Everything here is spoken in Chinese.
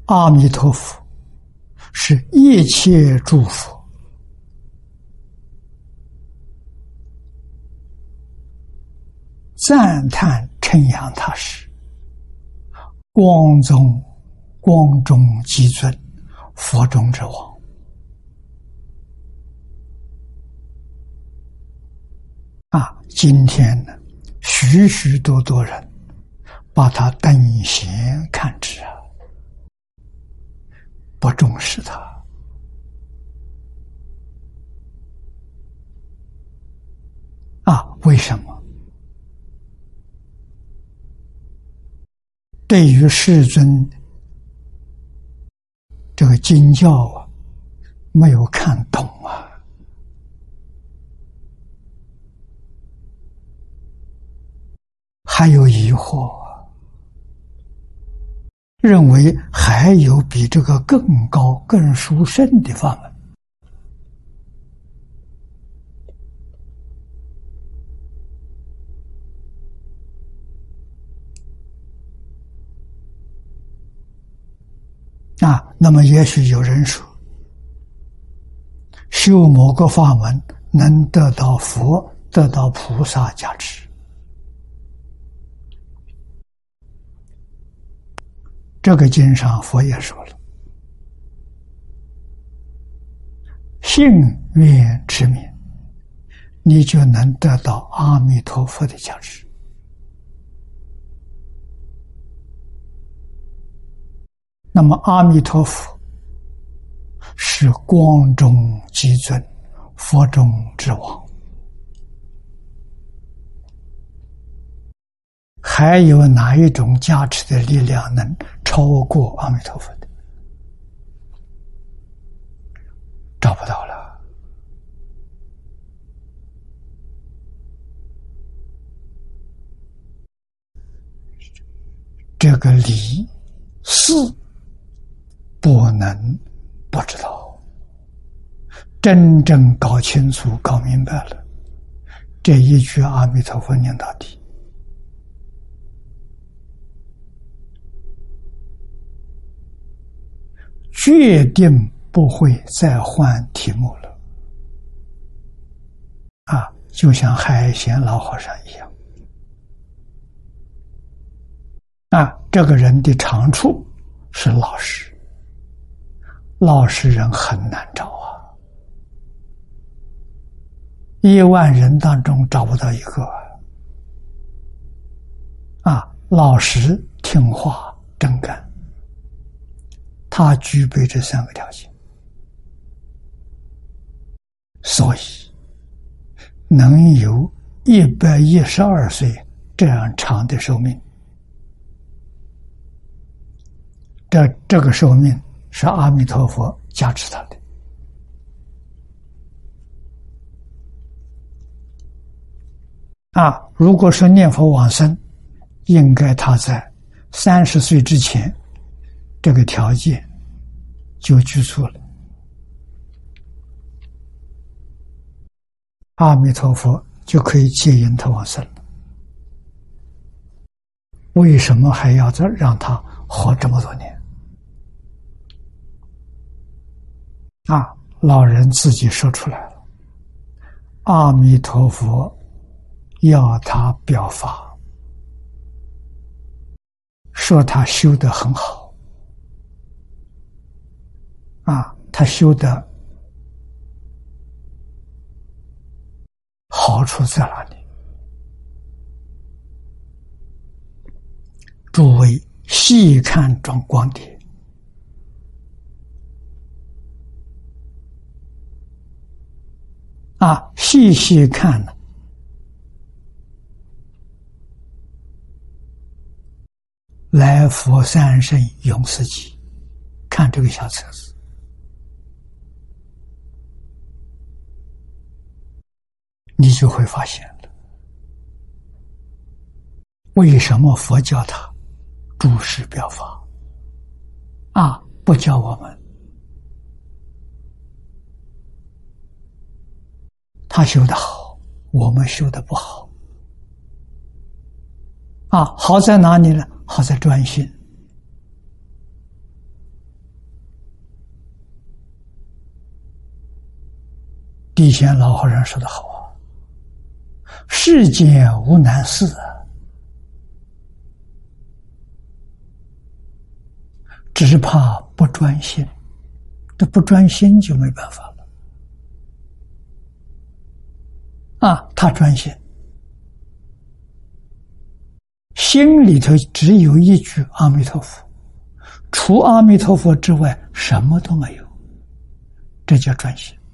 阿弥陀佛是一切诸佛赞叹称扬他是光中极尊，佛中之王。今天呢，许许多多人把他等闲看之不重视他。为什么？对于世尊这个经教没有看懂还有疑惑，认为还有比这个更高更殊胜的法门。那么也许有人说，修某个法门能得到佛、得到菩萨加持。这个经上佛也说了，信愿持名，你就能得到阿弥陀佛的加持。那么阿弥陀佛是光中极尊，佛中之王，还有哪一种加持的力量能超过阿弥陀佛的？找不到了。这个理事不能不知道，真正搞清楚搞明白了，这一句阿弥陀佛念到底，决定不会再换题目了。就像海贤老和尚一样。这个人的长处是老实，老实人很难找10000人当中找不到一个老实听话真干，他具备这3个条件，所以能有112岁这样长的寿命。这个寿命是阿弥陀佛加持他的。如果说念佛往生，应该他在30岁之前，这个条件就具足了。阿弥陀佛就可以接引他往生了。为什么还要让他活这么多年？老人自己说出来了，阿弥陀佛要他表法，说他修得很好。他修的好处在哪里？诸位细看中光碟，细细看呢，来佛三圣永世集，看这个小册子，你就会发现了，为什么佛教他诸事表法不教我们？他修得好，我们修得不好。好在哪里呢？好在专心。 地仙老和尚说得好啊，世间无难事啊，只怕不专心，这不专心就没办法了啊！他专心，心里头只有一句阿弥陀佛，除阿弥陀佛之外什么都没有，这叫专心。